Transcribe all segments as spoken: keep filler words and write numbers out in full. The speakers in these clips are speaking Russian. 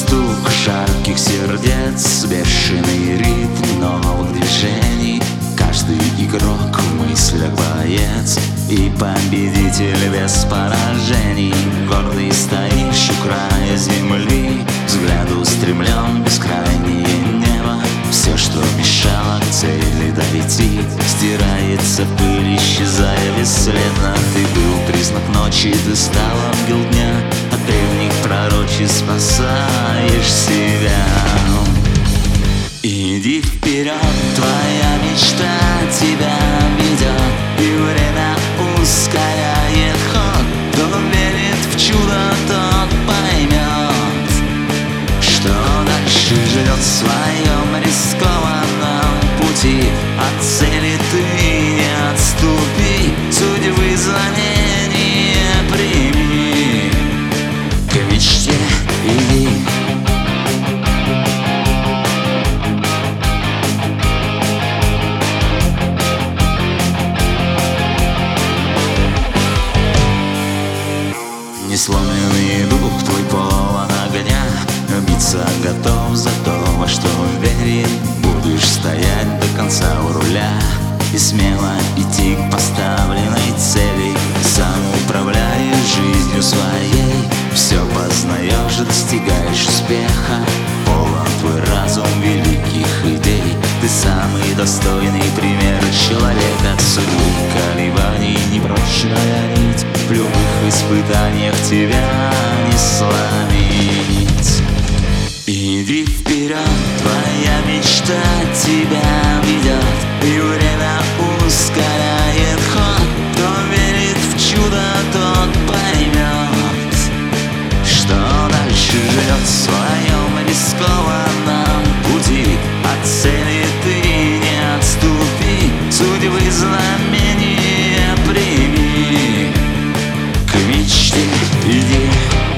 стук жарких сердец, бешеный ритм новых движений. Каждый игрок в мыслях боец и победитель без поражений. Гордый стоишь у края земли, взгляд устремлен в бескрайнее небо. Все, что мешало к цели дойти, стирается в пыль, исчезая бесследно. Ты был признак ночи, ты стал ангел дня, от древних пророчеств спасаешь себя. Иди вперед, твоя мечта тебя ведет, и время ускоряет ход. Кто верит в чудо, тот поймет, что дальше ждет в своем рискованном пути. От цели ты не отступи, судьбы знамение прими, к мечте иди. Несломленный дух твой полон огня, биться готов за то, во что верит. Будешь стоять до конца у руля и смело идти к поставленной цели. Сам управляешь жизнью своей, все познаешь, достигаешь успеха. Полон твой разум великих идей, ты самый достойный пример человека. Судьбы колебаний непрочная нить, в любых испытаниях тебя не сломить. Иди вперед, твоя мечта тебя ведет, и время ускоряет ход. Кто верит в чудо, тот поймет, что дальше ждет в своем рискованном пути. От цели ты не отступи, судьбы знамения прими, к мечте иди.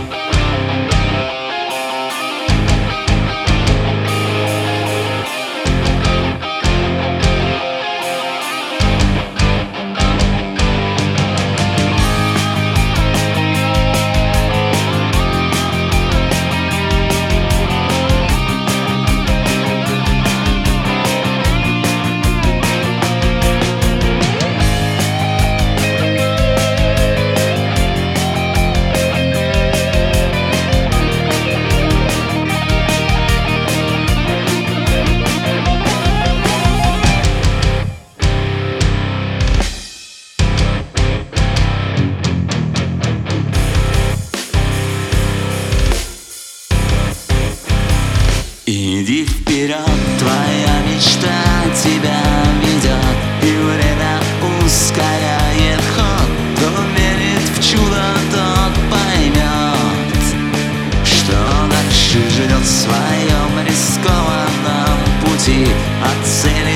Иди вперед, твоя мечта тебя ведет, и время ускоряет ход. Кто верит в чудо, тот поймет, что дальше ждет в своем рискованном пути. От цели